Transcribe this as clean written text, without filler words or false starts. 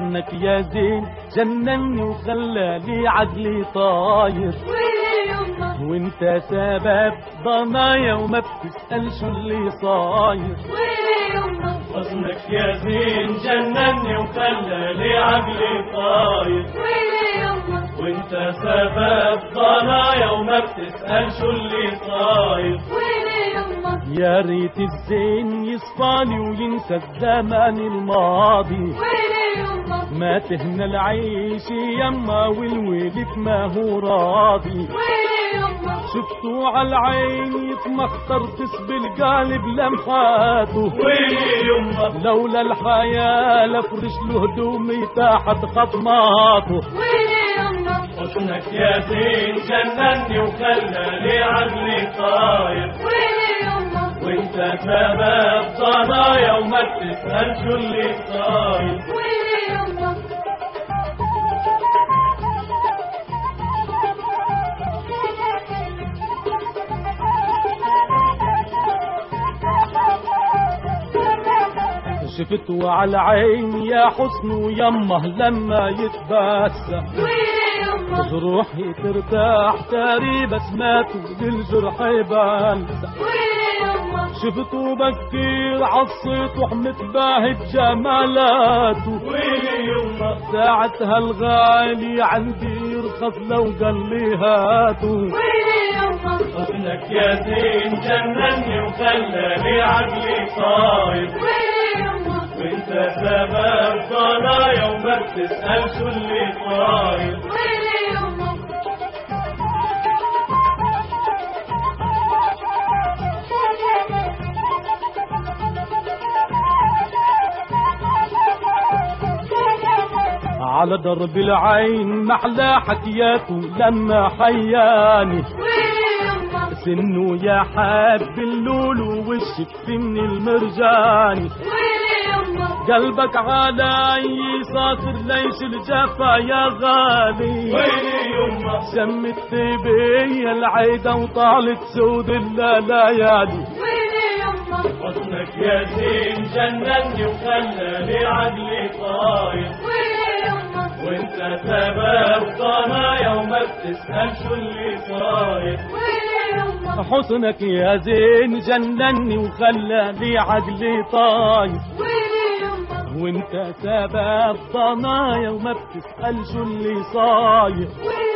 حسنك يا زين جنني وخلالي عقلي طاير، وانت سبب ضنايا وما بتسأل شو اللي صاير. حسنك يا زين جنني وخلالي عقلي طاير، وانت سبب ضنايا وما بتسأل شو اللي صاير. يا ريت الزين يصفاني وينسى الزمان الماضي، ما تهنى العيش يما والولد ما هو راضي. شفتوا على العين يتمخطر تسبي القالب لمحاته، لولا الحياة لفرش له هدومي تحت خطماته. حسنك يا زين جنني وخلالي عقلي طاير، وانت سبب ضنايا وما بتسأل شو اللي صاير. شفته على العين يا حسن ويمه لما يتبسم، جروحي ترتاح تاري بسماته للجرح يبلسم. شفته بكير عالصيت وحمت باهت جمالاته، ساعتها الغالي عندي يرخص لو قال لي هاته. حسنك يا زين جنني وخلاني عقلي طاير، وانت سبب ضنايا وما بتسأل شو اللي صاير. على درب العين محلى حكياته لما حياني، سنه يا حاب اللولو والشف من المرجاني. قلبك علي صاصر ليش الجفا يا غالي، شمت بي العيدة وطالت سود الليالي. حسنك يا زين جنني وخلاني عقلي طاير، وانت سبب ضنايا وما بتسأل شو اللي صاير. حسنك يا زين جنني وخلاني عقلي طاير، وانت سبب ضنايا وما بتسأل شو اللي صاير.